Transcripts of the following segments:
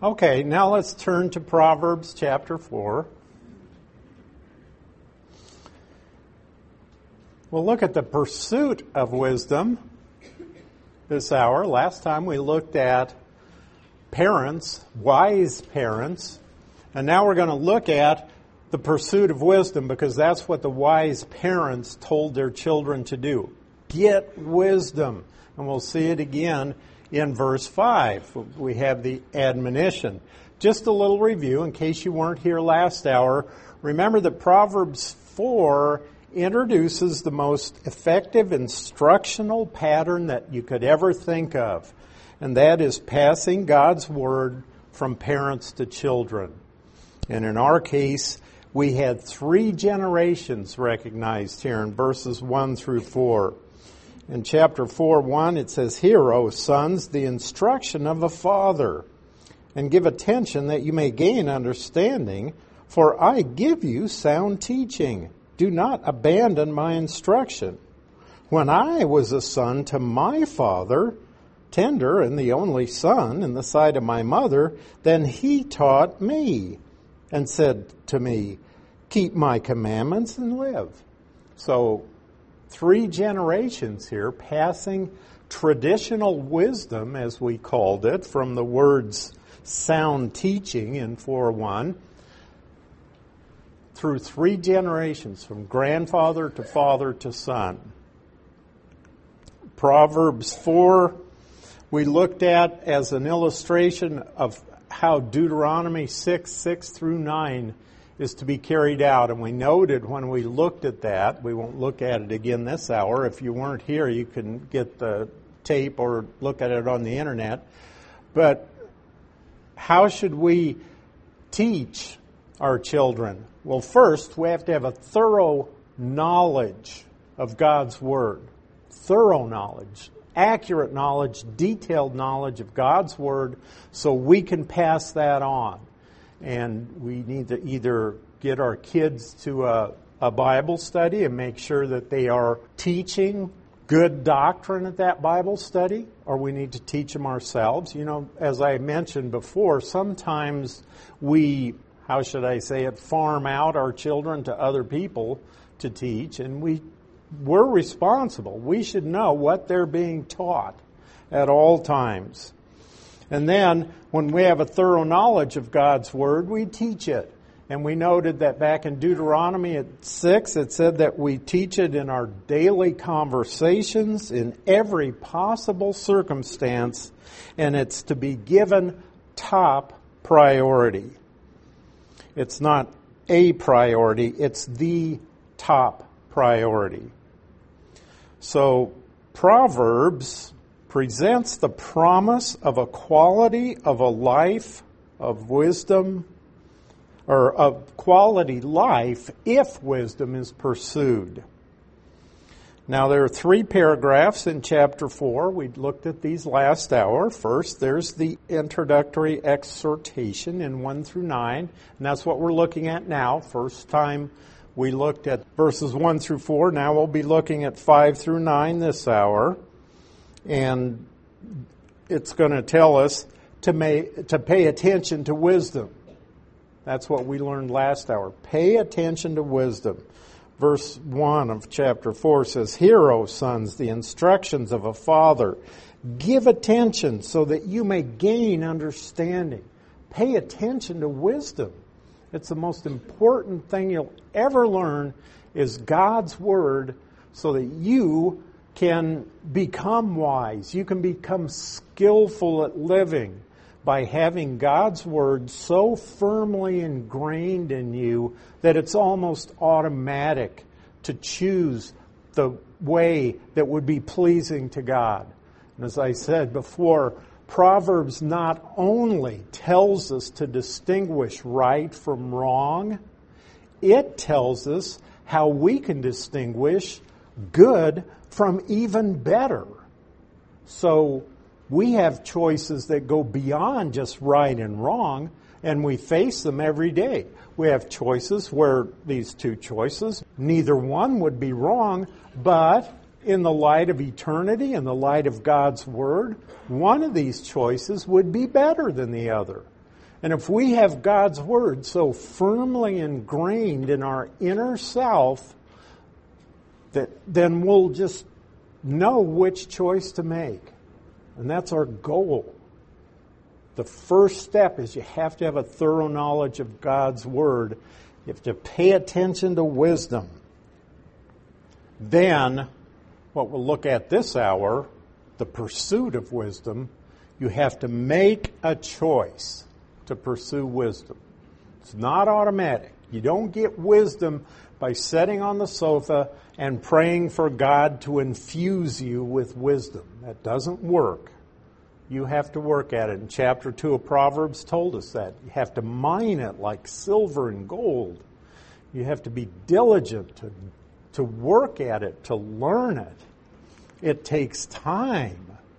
Okay, now let's turn to Proverbs chapter 4. We'll look at the pursuit of wisdom this hour. Last time we looked at parents, wise parents, and now we're going to look at the pursuit of wisdom because that's what the wise parents told their children to do. Get wisdom. And we'll see it again in verse 5. We have the admonition. Just a little review in case you weren't here last hour. Remember that Proverbs 4 introduces the most effective instructional pattern that you could ever think of. And that is passing God's Word from parents to children. And in our case, we had 3 generations recognized here in verses 1 through 4. In chapter 4:1, it says, "Hear, O sons, the instruction of a father, and give attention that you may gain understanding, for I give you sound teaching. Do not abandon my instruction. When I was a son to my father, tender and the only son in the sight of my mother, then he taught me and said to me, keep my commandments and live." So 3 generations here passing traditional wisdom, as we called it, from the words sound teaching in 4:1, through 3 generations, from grandfather to father to son. Proverbs 4 we looked at as an illustration of how Deuteronomy 6 through 9 is to be carried out. And we noted when we looked at that, we won't look at it again this hour. If you weren't here, you can get the tape or look at it on the internet. But how should we teach our children? Well, first, we have to have a thorough knowledge of God's Word. Thorough knowledge, accurate knowledge, detailed knowledge of God's Word so we can pass that on. And we need to either get our kids to a Bible study and make sure that they are teaching good doctrine at that Bible study, or we need to teach them ourselves. You know, as I mentioned before, sometimes we, how should I say it, farm out our children to other people to teach, and we're responsible. We should know what they're being taught at all times. And then, when we have a thorough knowledge of God's Word, we teach it. And we noted that back in Deuteronomy 6, it said that we teach it in our daily conversations, in every possible circumstance, and it's to be given top priority. It's not a priority, it's the top priority. So, Proverbs presents the promise of a quality of a life of wisdom, or of quality life if wisdom is pursued. Now there are 3 paragraphs in chapter 4. We looked at these last hour. First, there's the introductory exhortation in 1 through 9, and that's what we're looking at now. First time we looked at verses 1 through 4. Now we'll be looking at 5 through 9 this hour. And it's going to tell us to pay attention to wisdom. That's what we learned last hour. Pay attention to wisdom. Verse 1 of chapter 4 says, "Hear, O sons, the instructions of a father. Give attention so that you may gain understanding." Pay attention to wisdom. It's the most important thing you'll ever learn is God's Word so that you can become wise. You can become skillful at living by having God's Word so firmly ingrained in you that it's almost automatic to choose the way that would be pleasing to God. And as I said before, Proverbs not only tells us to distinguish right from wrong, it tells us how we can distinguish good from even better. So we have choices that go beyond just right and wrong, and we face them every day. We have choices where these 2 choices, neither one would be wrong, but in the light of eternity, in the light of God's Word, one of these choices would be better than the other. And if we have God's Word so firmly ingrained in our inner self, then we'll just know which choice to make. And that's our goal. The first step is you have to have a thorough knowledge of God's Word. You have to pay attention to wisdom. Then, what we'll look at this hour, the pursuit of wisdom, you have to make a choice to pursue wisdom. It's not automatic. You don't get wisdom by sitting on the sofa and praying for God to infuse you with wisdom. That doesn't work. You have to work at it. And chapter 2 of Proverbs told us that. You have to mine it like silver and gold. You have to be diligent to work at it, to learn it. It takes time.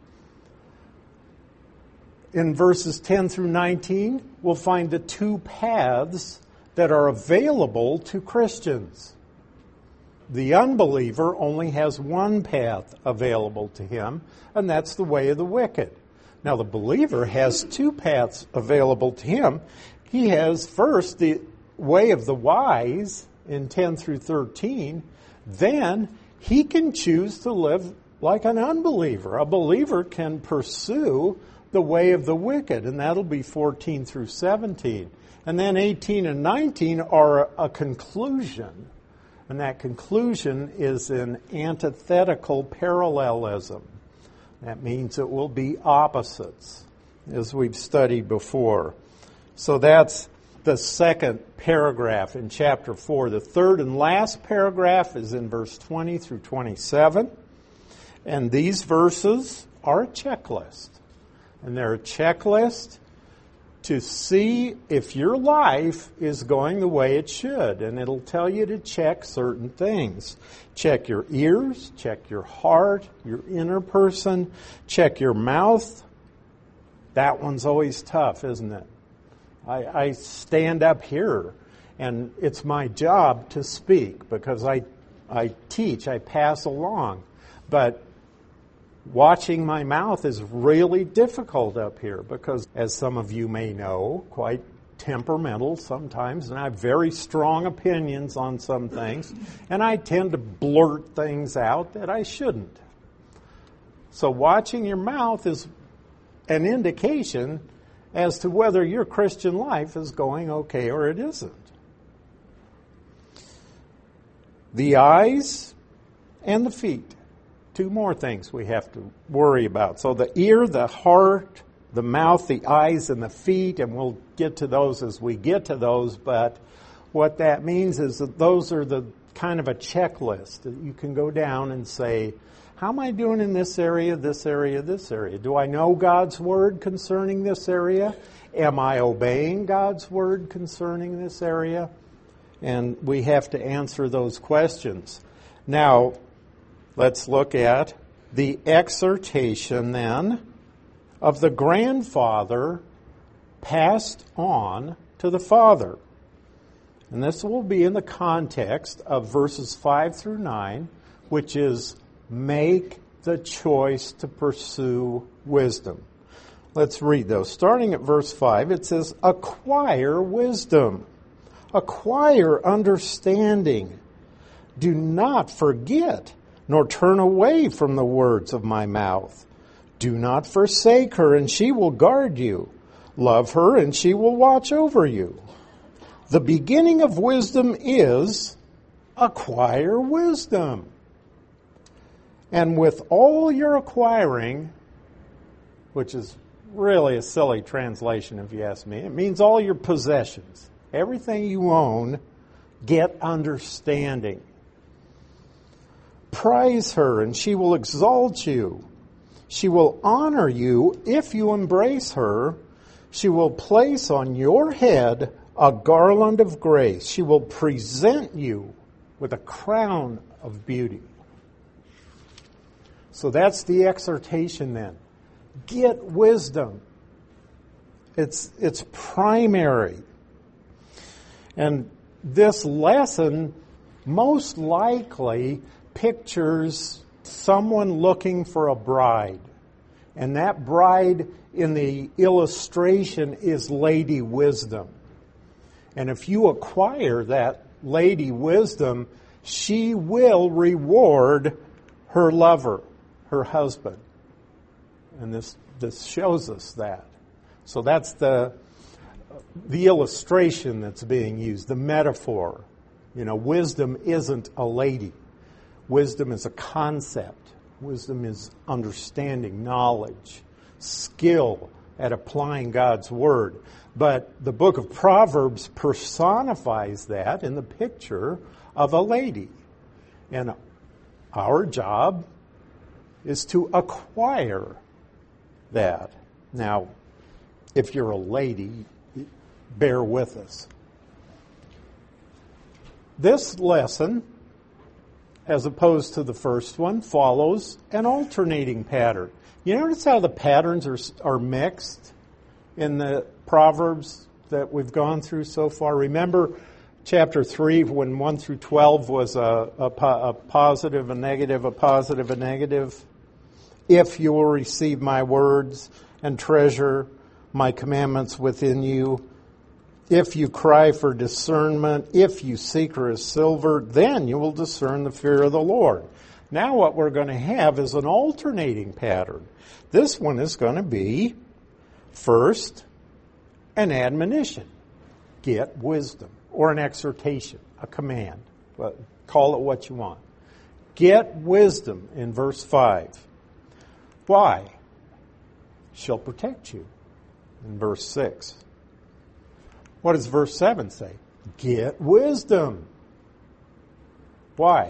In verses 10 through 19, we'll find the two paths that are available to Christians. The unbeliever only has one path available to him, and that's the way of the wicked. Now, the believer has two paths available to him. He has first the way of the wise in 10 through 13. Then he can choose to live like an unbeliever. A believer can pursue the way of the wicked, and that'll be 14 through 17. And then 18 and 19 are a conclusion. And that conclusion is an antithetical parallelism. That means it will be opposites, as we've studied before. So that's the second paragraph in chapter 4. The third and last paragraph is in verse 20 through 27. And these verses are a checklist. And they're a checklist to see if your life is going the way it should. And it'll tell you to check certain things. Check your ears, check your heart, your inner person, check your mouth. That one's always tough, isn't it? I stand up here, and it's my job to speak because I teach, I pass along. But watching my mouth is really difficult up here because, as some of you may know, quite temperamental sometimes, and I have very strong opinions on some things, and I tend to blurt things out that I shouldn't. So watching your mouth is an indication as to whether your Christian life is going okay or it isn't. The eyes and the feet. Two more things we have to worry about. So the ear, the heart, the mouth, the eyes, and the feet, and we'll get to those as we get to those, but what that means is that those are the kind of a checklist that you can go down and say, how am I doing in this area, this area, this area? Do I know God's Word concerning this area? Am I obeying God's Word concerning this area? And we have to answer those questions. Now, let's look at the exhortation then of the grandfather passed on to the father. And this will be in the context of verses 5 through 9, which is make the choice to pursue wisdom. Let's read those. Starting at verse 5, it says, acquire wisdom, acquire understanding. Do not forget, nor turn away from the words of my mouth. Do not forsake her, and she will guard you. Love her, and she will watch over you. The beginning of wisdom is acquire wisdom. And with all your acquiring, which is really a silly translation if you ask me, it means all your possessions. Everything you own, get understanding. Praise her, and she will exalt you. She will honor you if you embrace her. She will place on your head a garland of grace. She will present you with a crown of beauty. So that's the exhortation then. Get wisdom. It's primary. And this lesson most likely pictures someone looking for a bride. And that bride in the illustration is Lady Wisdom. And if you acquire that Lady Wisdom, she will reward her lover, her husband. And this shows us that. So that's the illustration that's being used, the metaphor. Wisdom isn't a lady. Wisdom is a concept. Wisdom is understanding, knowledge, skill at applying God's Word. But the book of Proverbs personifies that in the picture of a lady. And our job is to acquire that. Now, if you're a lady, bear with us. This lesson, as opposed to the first one, follows an alternating pattern. You notice how the patterns are mixed in the Proverbs that we've gone through so far? Remember chapter 3 when 1 through 12 was a positive, a negative, a positive, a negative? If you will receive my words and treasure my commandments within you, if you cry for discernment, if you seek her as silver, then you will discern the fear of the Lord. Now what we're going to have is an alternating pattern. This one is going to be, first, an admonition. Get wisdom. Or an exhortation, a command. Call it what you want. Get wisdom in verse 5. Why? She'll protect you in verse 6. What does verse 7 say? Get wisdom. Why?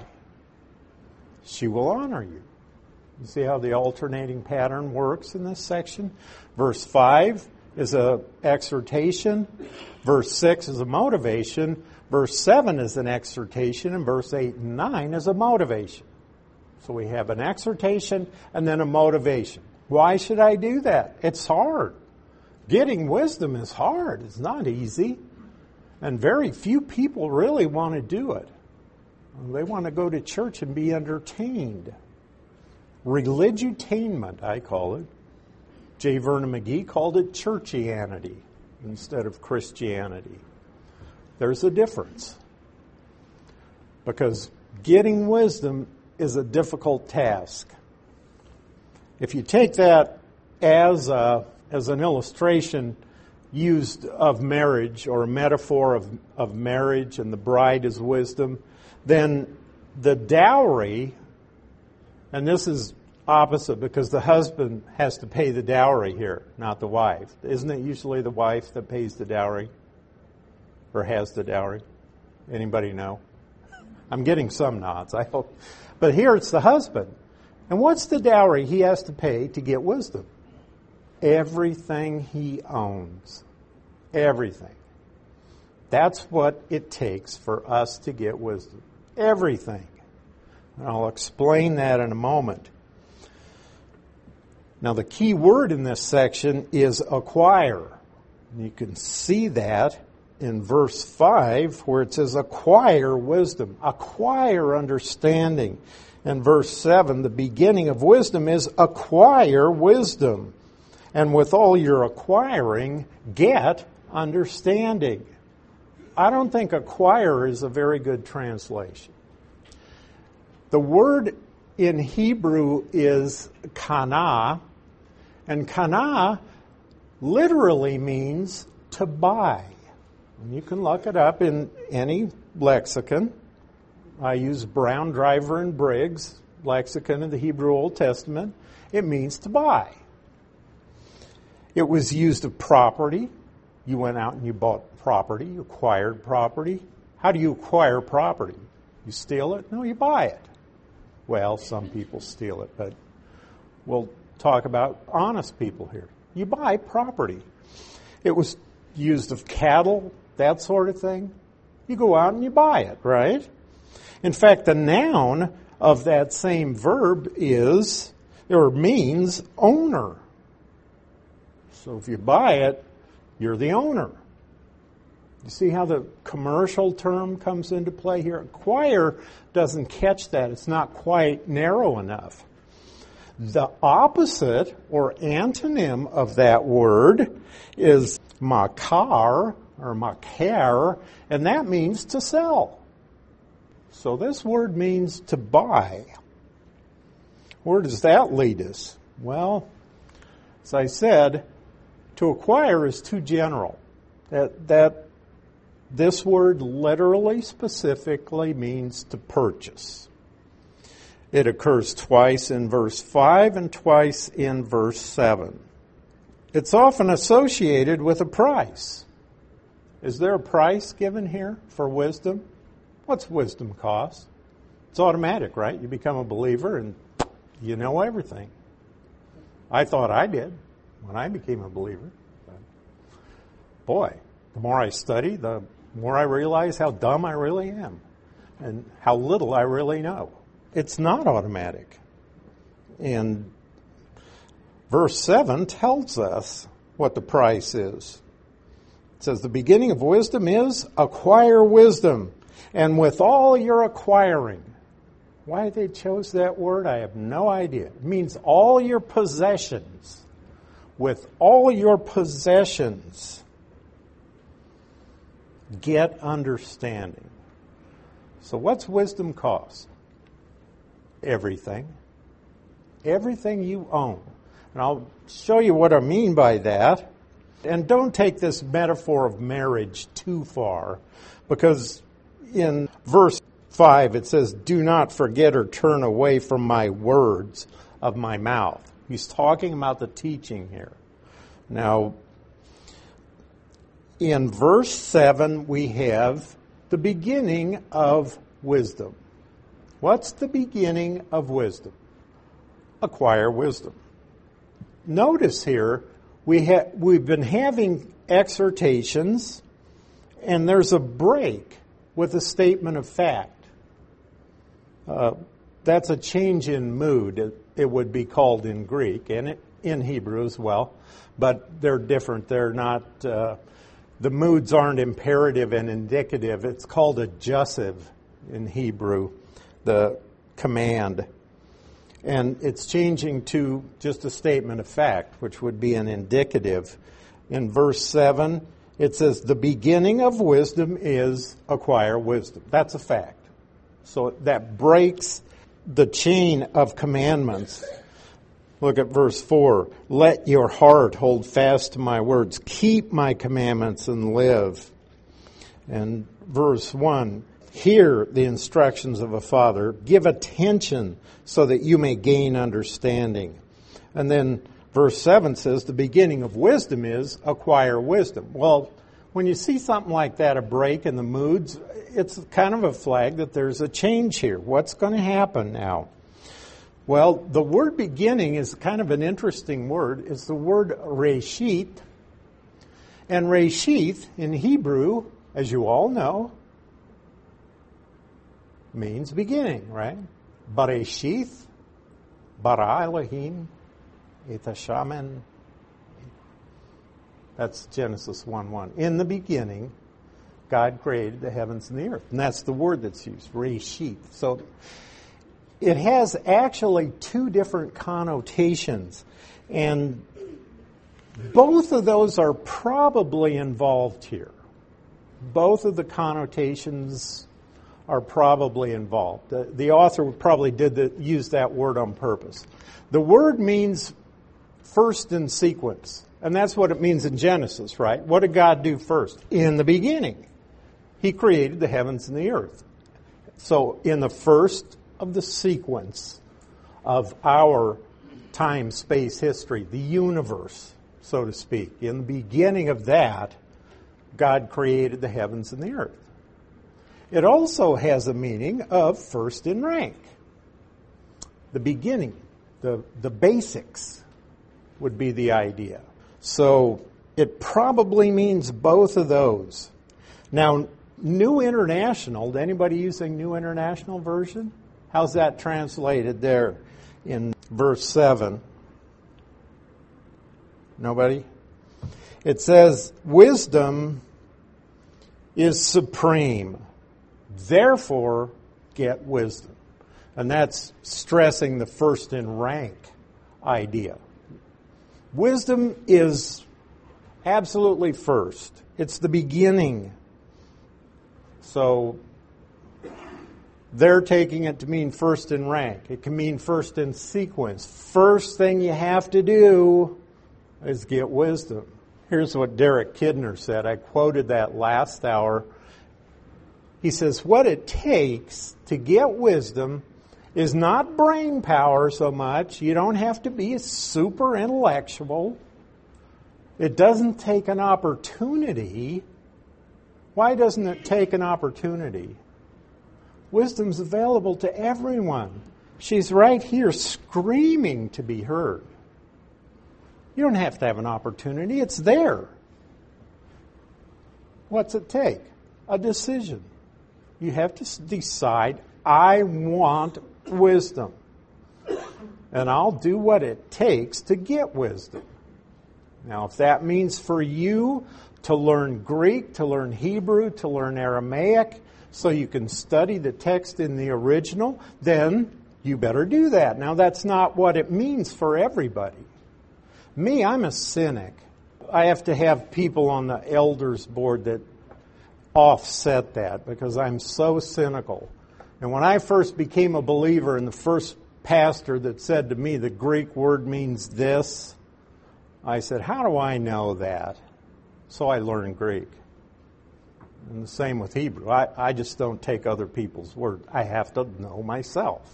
She will honor you. You see how the alternating pattern works in this section? Verse 5 is an exhortation. Verse 6 is a motivation. Verse 7 is an exhortation. And verse 8 and 9 is a motivation. So we have an exhortation and then a motivation. Why should I do that? It's hard. Getting wisdom is hard. It's not easy. And very few people really want to do it. They want to go to church and be entertained. Religutainment, I call it. J. Vernon McGee called it churchianity instead of Christianity. There's a difference. Because getting wisdom is a difficult task. If you take that as an illustration used of marriage or a metaphor of marriage and the bride is wisdom, then the dowry, and this is opposite because the husband has to pay the dowry here, not the wife. Isn't it usually the wife that pays the dowry or has the dowry? Anybody know? I'm getting some nods, I hope. But here it's the husband. And what's the dowry he has to pay to get wisdom? Everything he owns. Everything. That's what it takes for us to get wisdom. Everything. And I'll explain that in a moment. Now the key word in this section is acquire. And you can see that in verse 5 where it says acquire wisdom, acquire understanding. In verse 7, the beginning of wisdom is acquire wisdom. And with all your acquiring, get understanding. I don't think acquire is a very good translation. The word in Hebrew is kana, and kana literally means to buy. And you can look it up in any lexicon. I use Brown, Driver, and Briggs lexicon of the Hebrew Old Testament. It means to buy. It was used of property. You went out and you bought property. You acquired property. How do you acquire property? You steal it? No, you buy it. Well, some people steal it, but we'll talk about honest people here. You buy property. It was used of cattle, that sort of thing. You go out and you buy it, right? In fact, the noun of that same verb is, or means, owner. So if you buy it, you're the owner. You see how the commercial term comes into play here? Acquire doesn't catch that. It's not quite narrow enough. The opposite or antonym of that word is makar or makar, and that means to sell. So this word means to buy. Where does that lead us? Well, as I said, to acquire is too general. That this word literally, specifically means to purchase. It occurs twice in verse 5 and twice in verse 7. It's often associated with a price. Is there a price given here for wisdom? What's wisdom cost? It's automatic, right? You become a believer and you know everything. I thought I did when I became a believer. But boy, the more I study, the more I realize how dumb I really am and how little I really know. It's not automatic. And verse 7 tells us what the price is. It says, the beginning of wisdom is acquire wisdom. And with all your acquiring. Why they chose that word, I have no idea. It means all your possessions. With all your possessions, get understanding. So what's wisdom cost? Everything. Everything you own. And I'll show you what I mean by that. And don't take this metaphor of marriage too far, because in verse 5 it says, do not forget or turn away from my words of my mouth. He's talking about the teaching here. Now, in verse 7 we have the beginning of wisdom. What's the beginning of wisdom? Acquire wisdom. Notice here, we've been having exhortations, and there's a break with a statement of fact. That's a change in mood, it would be called in Greek, and in Hebrew as well, but they're different. They're not, the moods aren't imperative and indicative. It's called a jussive in Hebrew, the command. And it's changing to just a statement of fact, which would be an indicative. In verse 7, it says, the beginning of wisdom is acquire wisdom. That's a fact. So that breaks the chain of commandments. Look at verse 4. Let your heart hold fast to my words. Keep my commandments and live. And verse 1. Hear the instructions of a father. Give attention so that you may gain understanding. And then verse 7 says the beginning of wisdom is acquire wisdom. Well, when you see something like that, a break in the moods, it's kind of a flag that there's a change here. What's going to happen now? Well, the word beginning is kind of an interesting word. It's the word reshit. And reshit in Hebrew, as you all know, means beginning, right? Bereshith, bara Elohim, et hashamen. That's Genesis 1:1. In the beginning, God created the heavens and the earth. And that's the word that's used, reshith. So it has actually two different connotations. And both of those are probably involved here. Both of the connotations are probably involved. The author probably use that word on purpose. The word means first in sequence, and that's what it means in Genesis, right? What did God do first? In the beginning, He created the heavens and the earth. So in the first of the sequence of our time, space, history, the universe, so to speak, in the beginning of that, God created the heavens and the earth. It also has a meaning of first in rank. The beginning, the basics would be the idea. So it probably means both of those. Now, New International, anybody using New International Version? How's that translated there in verse 7? Nobody? It says, wisdom is supreme. Therefore, get wisdom. And that's stressing the first in rank idea. Wisdom is absolutely first. It's the beginning. So they're taking it to mean first in rank. It can mean first in sequence. First thing you have to do is get wisdom. Here's what Derek Kidner said. I quoted that last hour. He says, what it takes to get wisdom is not brain power so much. You don't have to be super intellectual. It doesn't take an opportunity. Why doesn't it take an opportunity? Wisdom's available to everyone. She's right here screaming to be heard. You don't have to have an opportunity. It's there. What's it take? A decision. You have to decide, I want wisdom. And I'll do what it takes to get wisdom. Now, if that means for you to learn Greek, to learn Hebrew, to learn Aramaic, so you can study the text in the original, then you better do that. Now, that's not what it means for everybody. Me, I'm a cynic. I have to have people on the elders board that offset that because I'm so cynical. And when I first became a believer, and the first pastor that said to me the Greek word means this, I said, how do I know that? So I learned Greek. And the same with Hebrew. I just don't take other people's word. I have to know myself.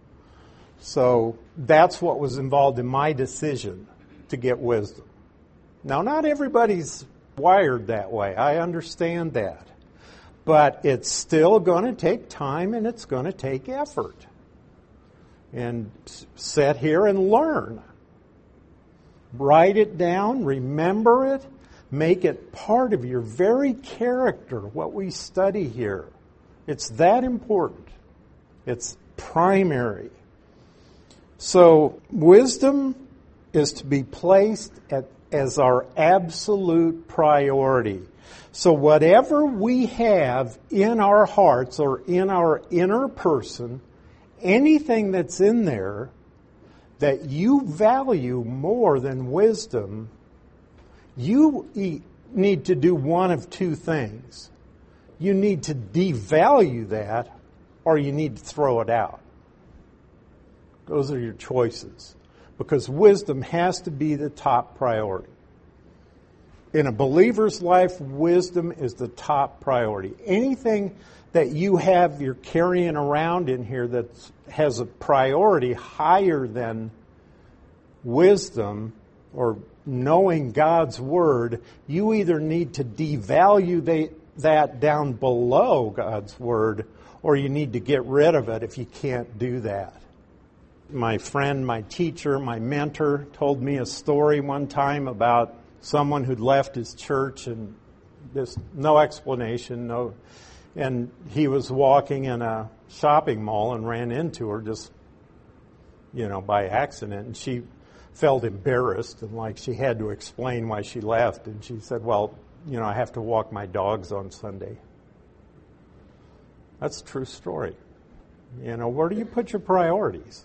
So that's what was involved in my decision to get wisdom. Now, not everybody's wired that way. I understand that. But it's still going to take time and it's going to take effort. And sit here and learn. Write it down, remember it, make it part of your very character, what we study here. It's that important. It's primary. So wisdom is to be placed as our absolute priority. So whatever we have in our hearts or in our inner person, anything that's in there that you value more than wisdom, you need to do one of two things. You need to devalue that, or you need to throw it out. Those are your choices. Because wisdom has to be the top priority. In a believer's life, wisdom is the top priority. Anything that you have, you're carrying around in here that has a priority higher than wisdom or knowing God's Word, you either need to devalue that down below God's Word, or you need to get rid of it if you can't do that. My friend, my teacher, my mentor told me a story one time about someone who'd left his church and just no explanation, and he was walking in a shopping mall and ran into her just, by accident, and she felt embarrassed and like she had to explain why she left, and she said, well, I have to walk my dogs on Sunday. That's a true story. Where do you put your priorities?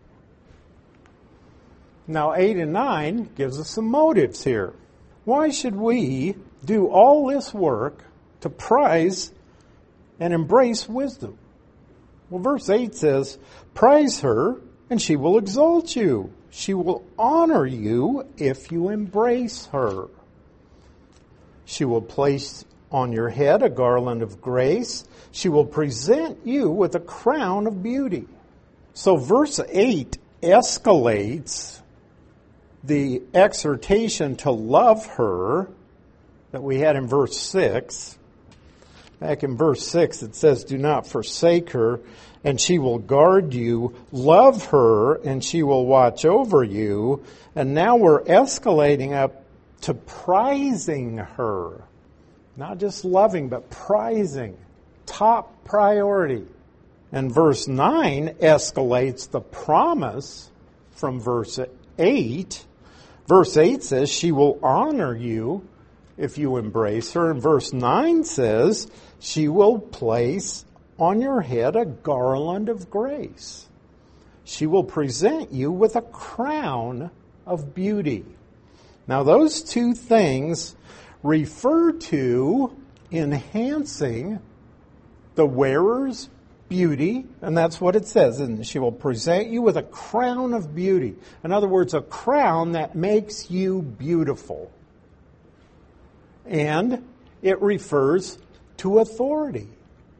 Now, 8 and 9 gives us some motives here. Why should we do all this work to prize and embrace wisdom? Well, verse 8 says, prize her, and she will exalt you. She will honor you if you embrace her. She will place on your head a garland of grace. She will present you with a crown of beauty. So verse 8 escalates the exhortation to love her that we had in verse 6. Back in verse 6 it says, do not forsake her, and she will guard you. Love her, and she will watch over you. And now we're escalating up to prizing her. Not just loving, but prizing. Top priority. And verse 9 escalates the promise from verse 8. Verse 8 says, she will honor you if you embrace her. And verse 9 says, she will place on your head a garland of grace. She will present you with a crown of beauty. Now, those two things refer to enhancing the wearer's beauty, and that's what it says. And she will present you with a crown of beauty. In other words, a crown that makes you beautiful. And it refers to authority.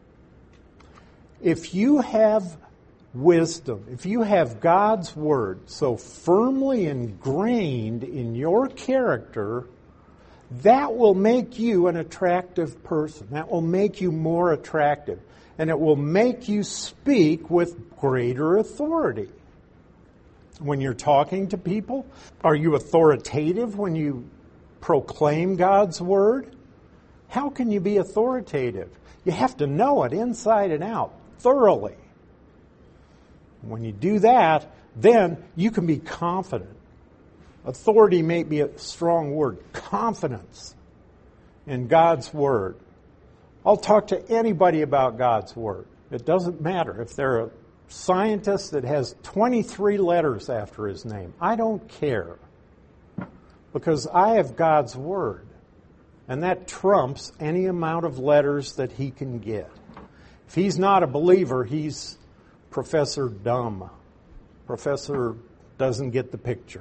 If you have wisdom, if you have God's Word so firmly ingrained in your character, that will make you an attractive person. That will make you more attractive. And it will make you speak with greater authority. When you're talking to people, are you authoritative when you proclaim God's Word? How can you be authoritative? You have to know it inside and out, thoroughly. When you do that, then you can be confident. Authority may be a strong word. Confidence in God's Word. I'll talk to anybody about God's Word. It doesn't matter if they're a scientist that has 23 letters after his name. I don't care. Because I have God's Word. And that trumps any amount of letters that he can get. If he's not a believer, he's Professor Dumb. Professor doesn't get the picture.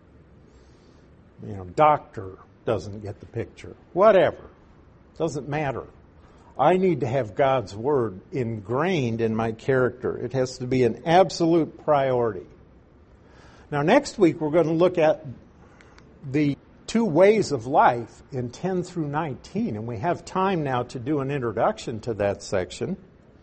Doctor doesn't get the picture. Whatever. Doesn't matter. I need to have God's Word ingrained in my character. It has to be an absolute priority. Now, next week we're going to look at the two ways of life in 10 through 19, and we have time now to do an introduction to that section.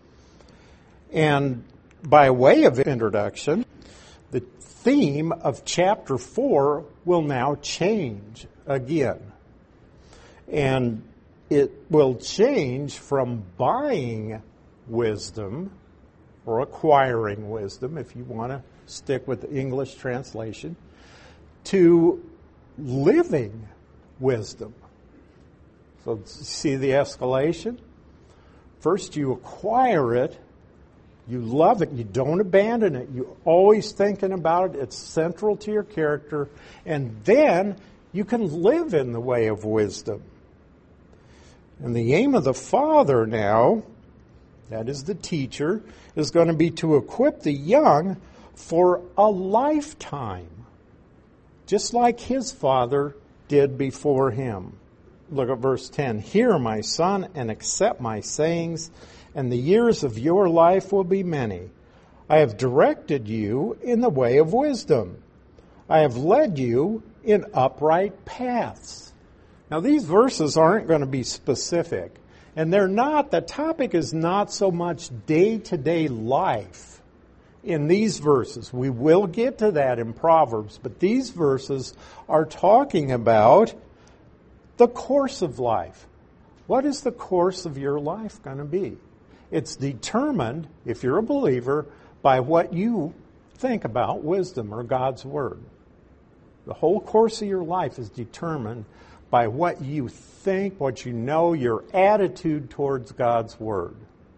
And by way of introduction, the theme of chapter 4 will now change again. And it will change from buying wisdom or acquiring wisdom, if you want to stick with the English translation, to living wisdom. So see the escalation? First you acquire it, you love it, you don't abandon it, you're always thinking about it, it's central to your character, and then you can live in the way of wisdom. And the aim of the Father now, that is the teacher, is going to be to equip the young for a lifetime, just like his Father did before him. Look at verse 10. Hear, my son, and accept my sayings, and the years of your life will be many. I have directed you in the way of wisdom. I have led you in upright paths. Now, these verses aren't going to be specific, and they're not, the topic is not so much day-to-day life in these verses. We will get to that in Proverbs, but these verses are talking about the course of life. What is the course of your life going to be? It's determined, if you're a believer, by what you think about wisdom or God's Word. The whole course of your life is determined by what you think, what you know, your attitude towards God's Word.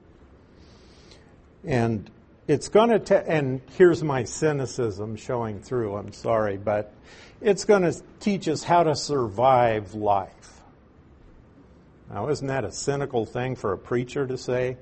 And it's going to, and here's my cynicism showing through, I'm sorry, but it's going to teach us how to survive life. Now, isn't that a cynical thing for a preacher to say?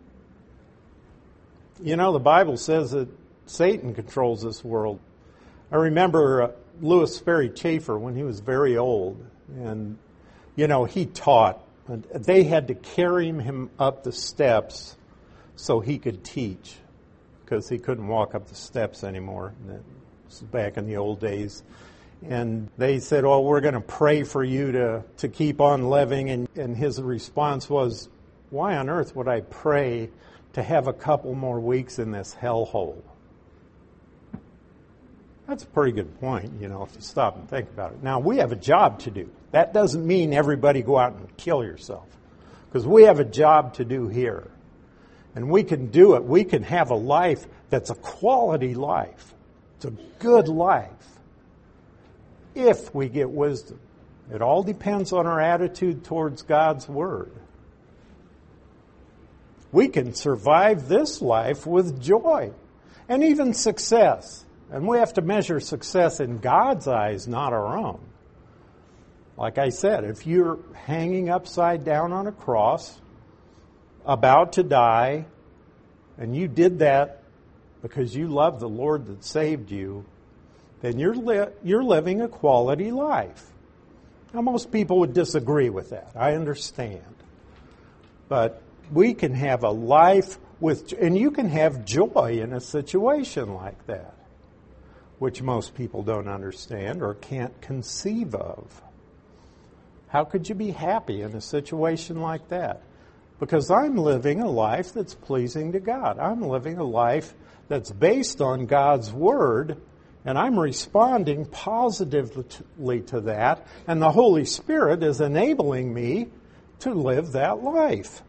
The Bible says that Satan controls this world. I remember Louis Sperry Chafer when he was very old. And, he taught. They had to carry him up the steps so he could teach, because he couldn't walk up the steps anymore. This was back in the old days. And they said, we're going to pray for you to keep on living. And his response was, why on earth would I pray to have a couple more weeks in this hellhole? That's a pretty good point, if you stop and think about it. Now, we have a job to do. That doesn't mean everybody go out and kill yourself, because we have a job to do here. And we can do it. We can have a life that's a quality life. It's a good life if we get wisdom. It all depends on our attitude towards God's Word. We can survive this life with joy. And even success. And we have to measure success in God's eyes, not our own. Like I said, if you're hanging upside down on a cross, about to die, and you did that because you love the Lord that saved you, then you're living a quality life. Now, most people would disagree with that. I understand. But we can have a life and you can have joy in a situation like that, which most people don't understand or can't conceive of. How could you be happy in a situation like that? Because I'm living a life that's pleasing to God. I'm living a life that's based on God's Word, and I'm responding positively to that, and the Holy Spirit is enabling me to live that life.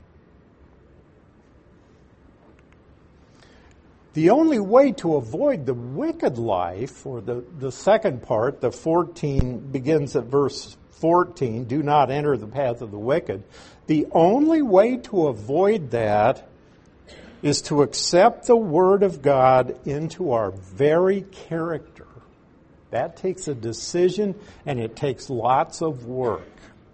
The only way to avoid the wicked life, or the second part, the 14, begins at verse 14, do not enter the path of the wicked. The only way to avoid that is to accept the Word of God into our very character. That takes a decision, and it takes lots of work.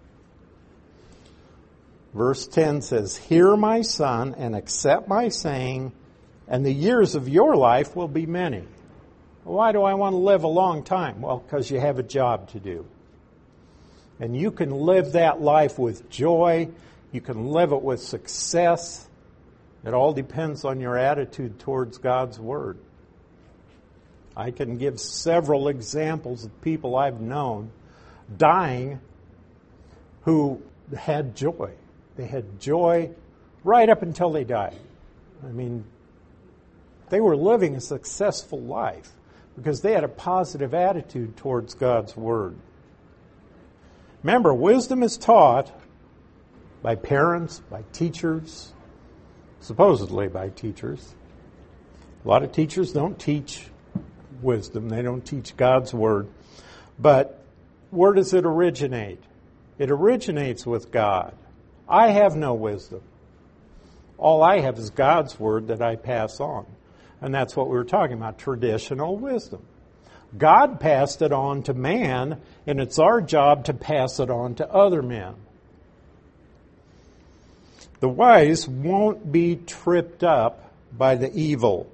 Verse 10 says, hear my son, and accept my saying, and the years of your life will be many. Why do I want to live a long time? Well, because you have a job to do. And you can live that life with joy. You can live it with success. It all depends on your attitude towards God's Word. I can give several examples of people I've known dying who had joy. They had joy right up until they died. I mean, they were living a successful life because they had a positive attitude towards God's Word. Remember, wisdom is taught by parents, by teachers, supposedly by teachers. A lot of teachers don't teach wisdom. They don't teach God's Word. But where does it originate? It originates with God. I have no wisdom. All I have is God's Word that I pass on. And that's what we were talking about, traditional wisdom. God passed it on to man, and it's our job to pass it on to other men. The wise won't be tripped up by the evil.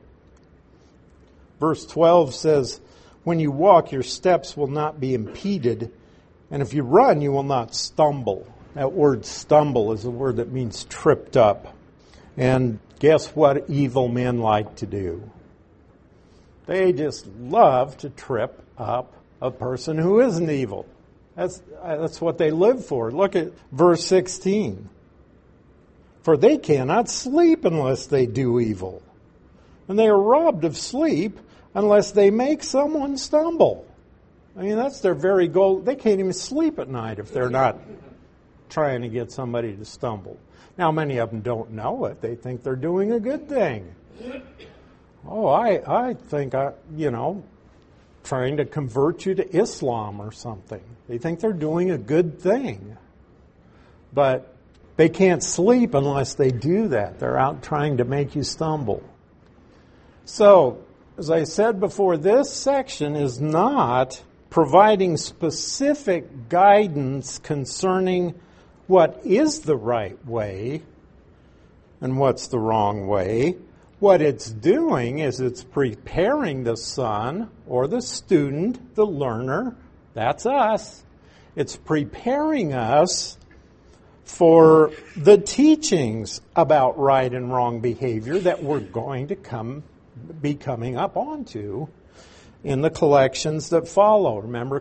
Verse 12 says, when you walk, your steps will not be impeded, and if you run, you will not stumble. That word stumble is a word that means tripped up. And guess what evil men like to do? They just love to trip up a person who isn't evil. That's what they live for. Look at verse 16. For they cannot sleep unless they do evil. And they are robbed of sleep unless they make someone stumble. I mean, that's their very goal. They can't even sleep at night if they're not trying to get somebody to stumble. Now, many of them don't know it. They think they're doing a good thing. Oh, I think, trying to convert you to Islam or something. They think they're doing a good thing. But they can't sleep unless they do that. They're out trying to make you stumble. So, as I said before, this section is not providing specific guidance concerning what is the right way and what's the wrong way. What it's doing is it's preparing the son or the student, the learner, that's us. It's preparing us for the teachings about right and wrong behavior that we're going to be coming up onto in the collections that follow. Remember,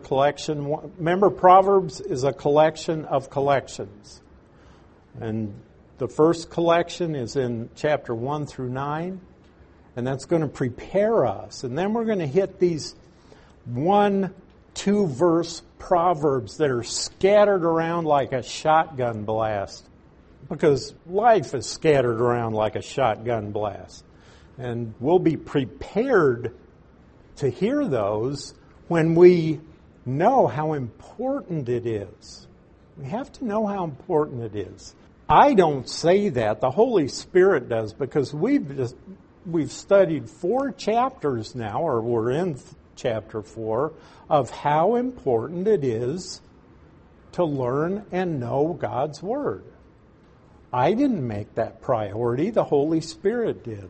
Proverbs is a collection of collections. And the first collection is in chapter 1 through 9, and that's going to prepare us. And then we're going to hit these 1-2 verse proverbs that are scattered around like a shotgun blast, because life is scattered around like a shotgun blast. And we'll be prepared to hear those when we know how important it is. We have to know how important it is. I don't say that. The Holy Spirit does, because we've we've studied 4 chapters now, or we're in chapter 4, of how important it is to learn and know God's Word. I didn't make that priority. The Holy Spirit did.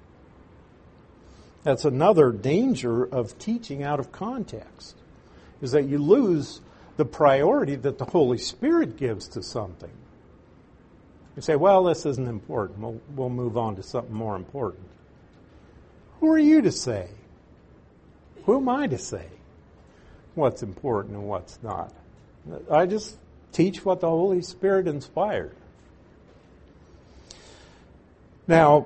That's another danger of teaching out of context, is that you lose the priority that the Holy Spirit gives to something. You say, well, this isn't important. We'll move on to something more important. Who are you to say? Who am I to say what's important and what's not? I just teach what the Holy Spirit inspired. Now,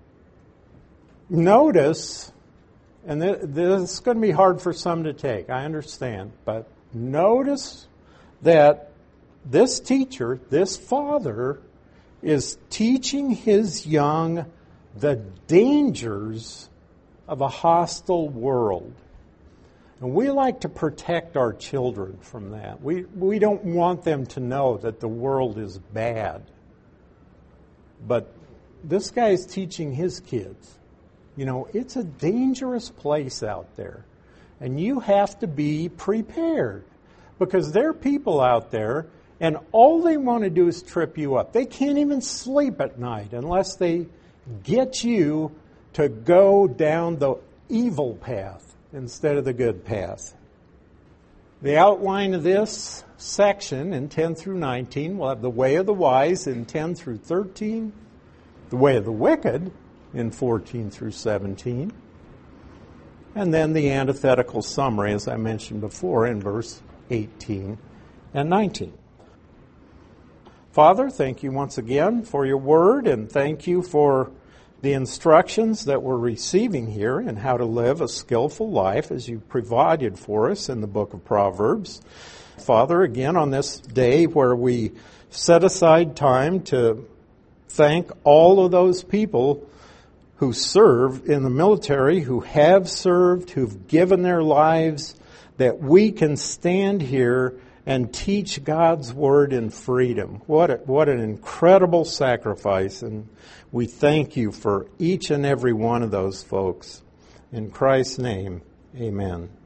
notice, and this is going to be hard for some to take, I understand, but notice that this teacher, this father, is teaching his young the dangers of a hostile world. And we like to protect our children from that. We don't want them to know that the world is bad. But this guy is teaching his kids, it's a dangerous place out there. And you have to be prepared. Because there are people out there, and all they want to do is trip you up. They can't even sleep at night unless they get you to go down the evil path instead of the good path. The outline of this section in 10 through 19 will have the way of the wise in 10 through 13, the way of the wicked in 14 through 17, and then the antithetical summary, as I mentioned before, in verse 18 and 19. Father, thank you once again for your word, and thank you for the instructions that we're receiving here in how to live a skillful life as you provided for us in the book of Proverbs. Father, again on this day where we set aside time to thank all of those people who serve in the military, who have served, who've given their lives, that we can stand here and teach God's Word in freedom. What an incredible sacrifice, and we thank you for each and every one of those folks. In Christ's name, amen.